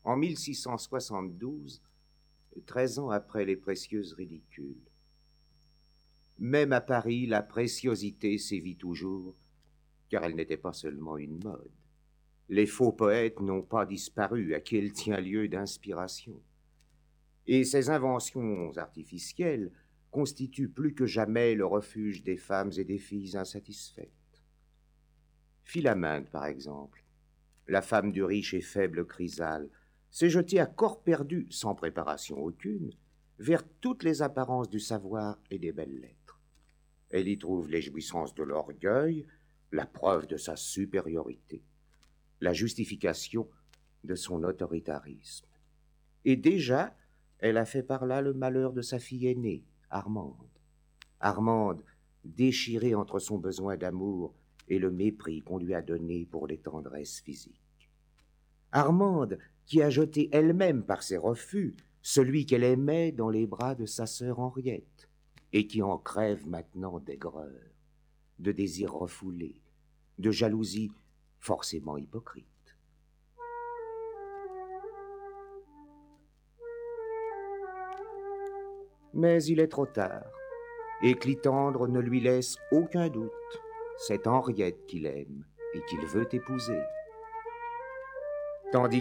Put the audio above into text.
en 1672, 13 ans après les précieuses ridicules. Même à Paris, la préciosité sévit toujours, car elle n'était pas seulement une mode. Les faux poètes n'ont pas disparu, à qui elle tient lieu d'inspiration. Et ces inventions artificielles constituent plus que jamais le refuge des femmes et des filles insatisfaites. Philaminde, par exemple, la femme du riche et faible Chrysale, s'est jetée à corps perdu, sans préparation aucune, vers toutes les apparences du savoir et des belles lettres. Elle y trouve les jouissances de l'orgueil, la preuve de sa supériorité, la justification de son autoritarisme. Et déjà, elle a fait par là le malheur de sa fille aînée, Armande. Armande, déchirée entre son besoin d'amour et le mépris qu'on lui a donné pour les tendresses physiques. Armande, qui a jeté elle-même par ses refus celui qu'elle aimait dans les bras de sa sœur Henriette, et qui en crève maintenant d'aigreur, de désirs refoulés, de jalousie forcément hypocrite. Mais il est trop tard, et Clitandre ne lui laisse aucun doute. C'est Henriette qu'il aime et qu'il veut épouser. Tandis